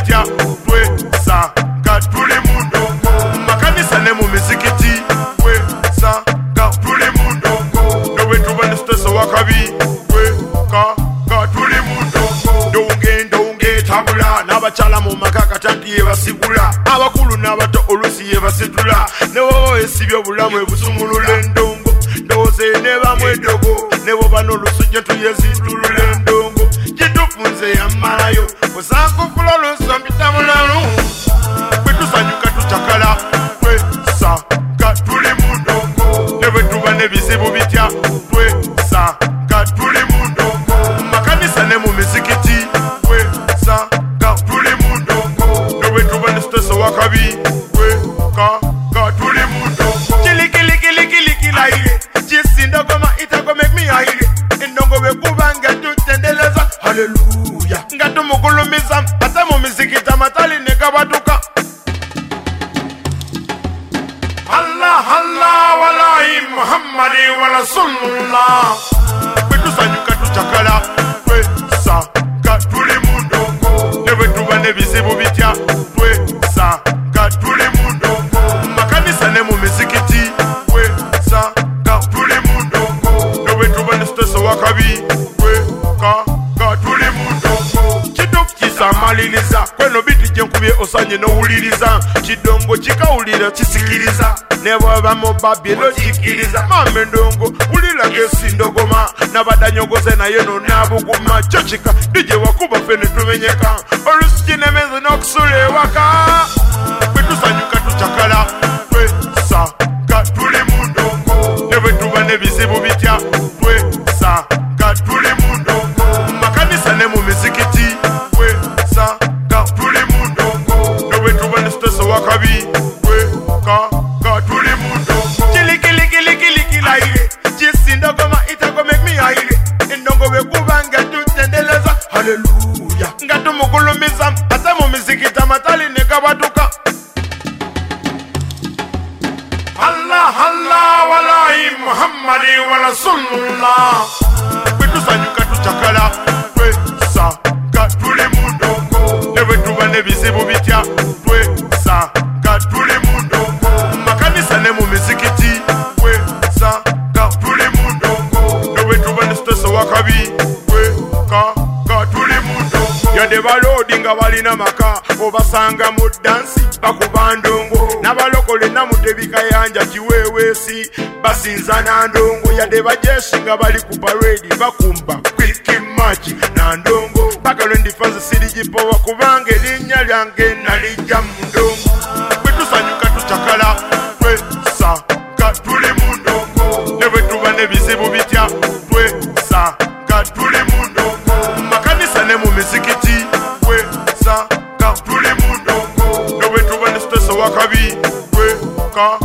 bitya twesanga tuli mu ndongo mu makanisa ne mu mizikiti twesanga tuli mu ndongo ne bwe tuba ne siteso wakabi twekanga tuli mu ndongo ndonge tabula n'abakyala mu maka katanti yebasigula abakulu n'abato olusi yebasitula ne woba esibye obulamu ebusumulula endongo ndowooza ne bamu eddogo ne boba n'olusujja tuyezitulula endongo gitufunze yammalayo osankufula oluso mpitamulalu bwe tusanyuka tucakala twesanga tuli mu ndongo ne bwe tuba n'ebizibu bitya twesanga tuli mu ndongo mu makanisa ne mu mizikiti twesanga tuli mu ndongo ne bwe tuba ne siteso wakabi twekanga tuli mu ndongo kilikilikilikilikilaire kisindogoma itako make me aire endongo bekubanga tutendeleza haleluya nga tumugulumiza ate mu mizikita matali nekabatuka Allah Allah walahi Muhammadi wa Rasulullah bwe tusanyuka tucakala twesanga tuli mu ndongo ne bwe tuba n'ebizibu bitya twesanga tuli mu ndongo mu makanisa ne mu mizikiti twesanga tuli mu ndongo ne bwe tuba ne siteso wakabi twekanga tuli mu ndongo kitufu kisamaliriza kweno biti gyenkubye osanye n'owuliriza kidongo kikawulira kisikiriza ne bwaba mu babiro kikiriza mama endongo wuliraga esindogoma n'abadanyogoze naye nonabuguma kyo kika dijye wakuba ffe ne tumenyeka olusuki nemezi n'okusula ewaka bwe tusanyuka tucakala twesanga tuli mu ndongo ne bwe tuba n'ebizibu bitya twesanga tuli mu ndongo mu makanisa ne mu mizikiti twesanga tuli mu ndongo ne bwe tuba ne siteso wakabi twekanga tuli mu ndongo kilikilikilikilikilaire kisindogoma itako make me aire endongo bekubanga tutendeleza haleluya nga tumugulumiza ate mu mizikita matali nekabatuka Allah Allah walahi Muhammadi wa Rasulullah bwe tusanyuka tucakala twesanga tuli mu ndongo ne bwe tuba n'ebizibu bitya twesanga tuli mu ndongo mu makanisa ne mu mizikiti twesanga tuli mu ndongo ne bwe tuba ne siteso wakabi twekanga tuli mu ndongo yadde baloodi nga balina maka obasanga mu dansi bakuba ndongo n'abalokole namudde kayanja kiweweesi basinza na ndongo yadde bajeshi nga bali ku paredi bakumba kwikimaki na ndongo paka lwe ndifanze sirigipowa kubanga erinnya lyange nalijja mu ndongo bwe tusanyuka tucakala twesanga tuli mu ndongo ne bwe tuba n'ebizibu bitya twesanga tuli mu ndongo mu makanisa ne mu mizikiti twesanga tuli mu ndongo ne bwe tuba ne siteso wakabi twekanga